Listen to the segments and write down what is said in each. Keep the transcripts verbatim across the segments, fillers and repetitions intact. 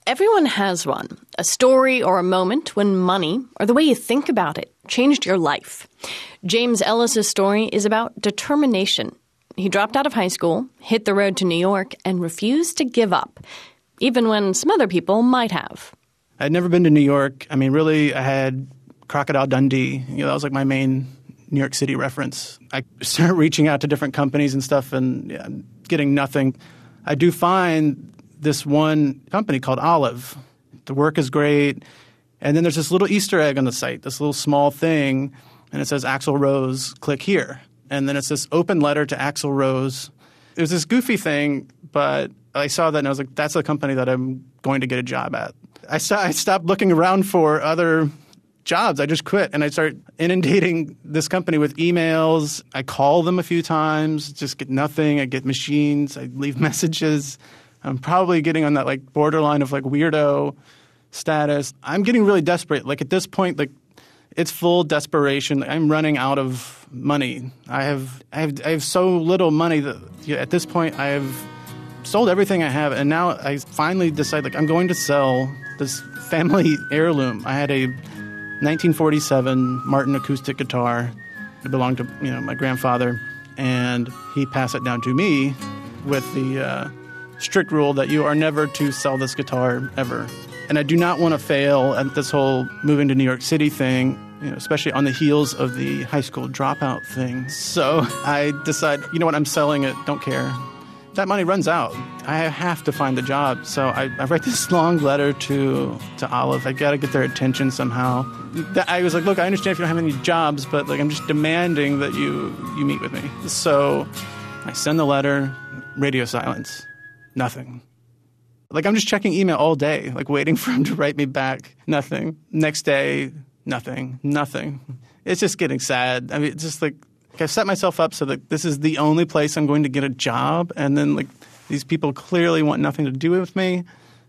Everyone has one, a story or a moment when money, or the way you think about it, changed your life. James Ellis's story is about determination. He dropped out of high school, hit the road to New York, and refused to give up, even when some other people might have. I'd never been to New York. I mean, really, I had Crocodile Dundee. You know, that was like my main New York City reference. I started reaching out to different companies and stuff and yeah, getting nothing. I do find this one company called Olive. The work is great. And then there's this little Easter egg on the site, this little small thing, and it says Axl Rose, click here. And then it's this open letter to Axl Rose. It was this goofy thing, but I saw that and I was like, that's a company that I'm going to get a job at. I, st- I stopped looking around for other jobs. I just quit, and I started inundating this company with emails. I call them a few times, just get nothing. I get machines. I leave messages. I'm probably getting on that like borderline of like weirdo status. I'm getting really desperate. Like at this point, like it's full desperation. I'm running out of money. I have I have I have so little money that yeah, at this point I have sold everything I have, and now I finally decide like I'm going to sell this family heirloom. I had a nineteen forty-seven Martin acoustic guitar. It belonged to you know my grandfather, and he passed it down to me with the uh, strict rule that you are never to sell this guitar ever. And I do not want to fail at this whole moving to New York City thing, you know, especially on the heels of the high school dropout thing. So I decide, you know what, I'm selling it, don't care. That money runs out. I have to find a job. So I, I write this long letter to to Olive. I got to get their attention somehow. I was like, look, I understand if you don't have any jobs, but like I'm just demanding that you, you meet with me. So I send the letter, radio silence, nothing. Like I'm just checking email all day, like waiting for him to write me back. Nothing. Next day, nothing, nothing. It's just getting sad. I mean, it's just like I've set myself up so that this is the only place I'm going to get a job. And then like these people clearly want nothing to do with me.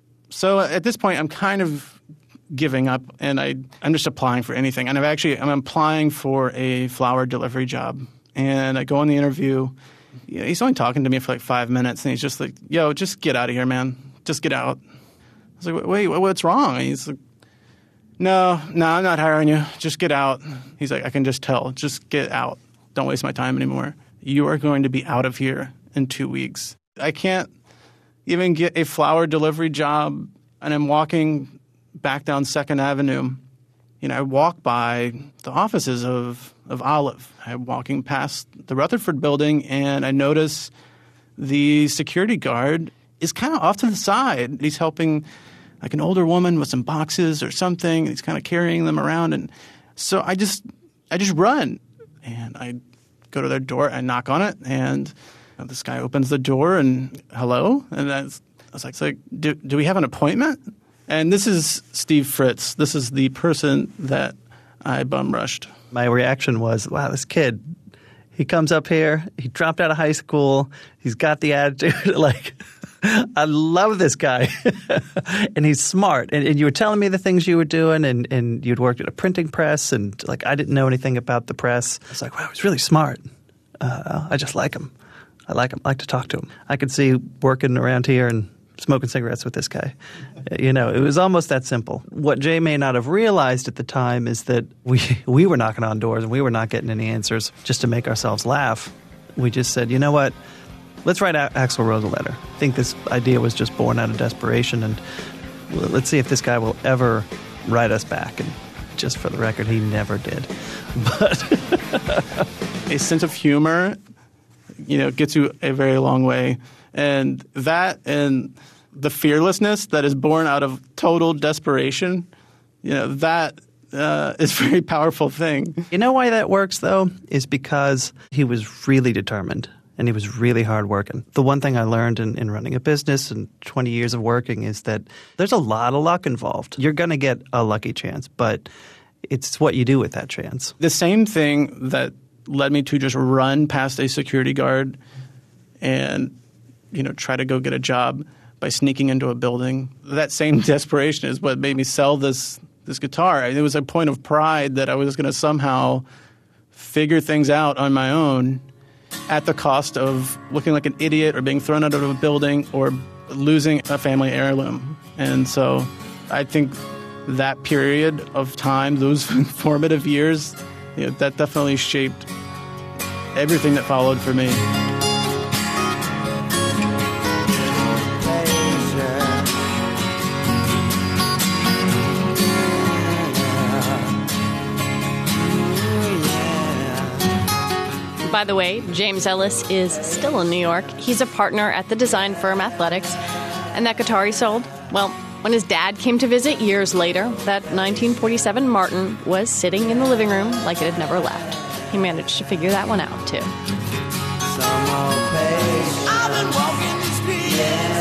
So at this point, I'm kind of giving up and I, I'm just applying for anything. And I've actually, I'm applying for a flower delivery job. And I go on the interview. You know, he's only talking to me for like five minutes. And he's just like, yo, just get out of here, man. Just get out. I was like, wait, what's wrong? And he's like, no, no, I'm not hiring you. Just get out. He's like, I can just tell. Just get out. Don't waste my time anymore. You are going to be out of here in two weeks. I can't even get a flower delivery job, and I'm walking back down Second Avenue. You know, I walk by the offices of, of Olive. I'm walking past the Rutherford building, and I notice the security guard is kind of off to the side. He's helping like an older woman with some boxes or something. He's kind of carrying them around. And so I just I just run. And I go to their door. I knock on it. And you know, this guy opens the door and hello. And I was, I was like, it's like do, do we have an appointment? And this is Steve Fritz. This is the person that I bum rushed. My reaction was, wow, this kid, he comes up here. He dropped out of high school. He's got the attitude like – I love this guy. And he's smart. And, and you were telling me the things you were doing, and, and you'd worked at a printing press, and like I didn't know anything about the press. I was like, wow, he's really smart. Uh, I just like him. I like him. I like to talk to him. I could see working around here and smoking cigarettes with this guy. You know, it was almost that simple. What Jay may not have realized at the time is that we we were knocking on doors and we were not getting any answers just to make ourselves laugh. We just said, you know what? Let's write Axl Rose a letter. I think this idea was just born out of desperation, and let's see if this guy will ever write us back. And just for the record, he never did. But a sense of humor, you know, gets you a very long way. And that and the fearlessness that is born out of total desperation, you know, that uh, is a very powerful thing. You know why that works, though, is because he was really determined. And he was really hardworking. The one thing I learned in, in running a business and twenty years of working is that there's a lot of luck involved. You're going to get a lucky chance, but it's what you do with that chance. The same thing that led me to just run past a security guard and, you know, try to go get a job by sneaking into a building. That same desperation is what made me sell this this guitar. It was a point of pride that I was going to somehow figure things out on my own, at the cost of looking like an idiot or being thrown out of a building or losing a family heirloom. And so I think that period of time, those formative years, you know, that definitely shaped everything that followed for me. By the way, James Ellis is still in New York. He's a partner at the design firm Athletics. And that guitar he sold, well, when his dad came to visit years later, that nineteen forty-seven Martin was sitting in the living room like it had never left. He managed to figure that one out, too. I've been walking the street.